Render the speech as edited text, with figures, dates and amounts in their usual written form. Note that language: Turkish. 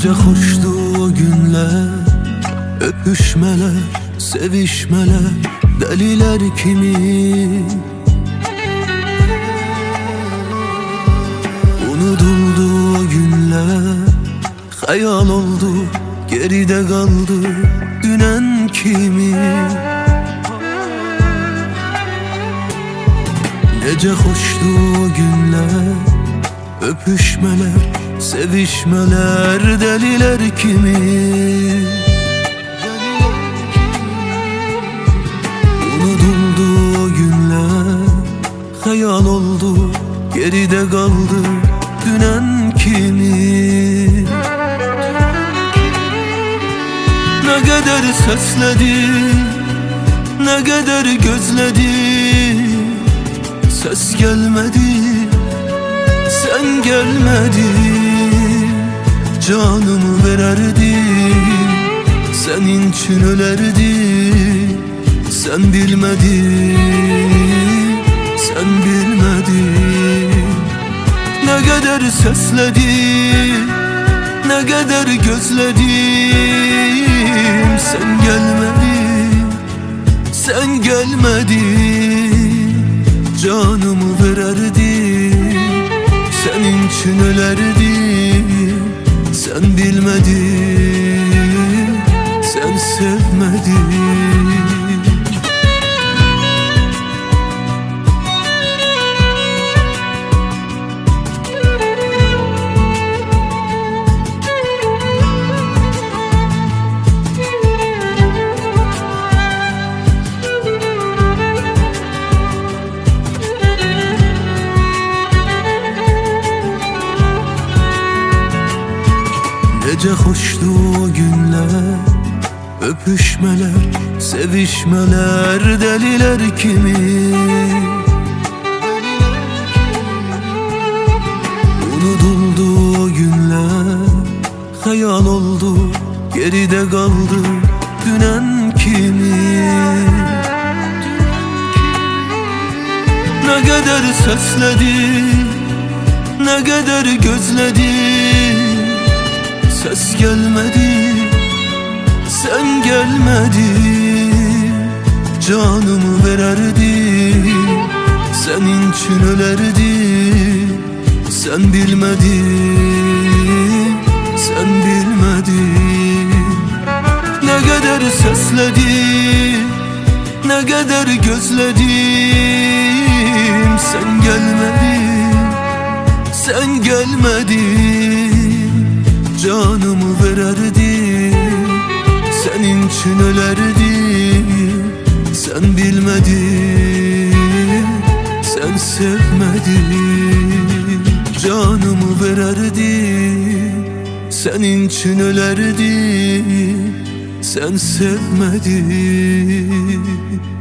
Nece hoştu o günler, öpüşmeler, sevişmeler, deliler kimi. Unutuldu o günler, hayal oldu, geride kaldı dünen kimi. Nece hoştu o günler, öpüşmeler, sevişmeler, deliler kimi. Unutuldu o günler, hayal oldu, geride kaldı dünen kimi. Ne kadar sesledim, ne kadar gözledim, ses gelmedi, sen gelmedin. Canımı verirdim, senin için ölerdim. Sen bilmedin, sen bilmedin. Ne kadar sesledim, ne kadar gözledim, sen gelmedin, sen gelmedin. Canımı verirdim, senin için ölerdim. Sen bilmedin, sen sevmedin. Nece hoştu o günler, öpüşmeler, sevişmeler, deliler kimi. Unutuldu o günler, hayal oldu, geride kaldı dünen kimi. Ne kadar sesledim, ne kadar gözledim, ses gelmedi, sen gelmedin. Canımı verirdim, senin için ölerdim. Sen bilmedin, sen bilmedin. Ne kadar sesledim, ne kadar gözledim, sen gelmedin, sen gelmedin. Canımı verirdim, senin için ölerdim. Sen bilmedin, sen sevmedin. Canımı verirdim, senin için ölerdim. Sen sevmedin.